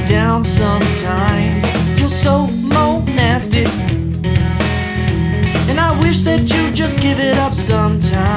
down sometimes. You're so monastic, and I wish that you'd just give it up sometime.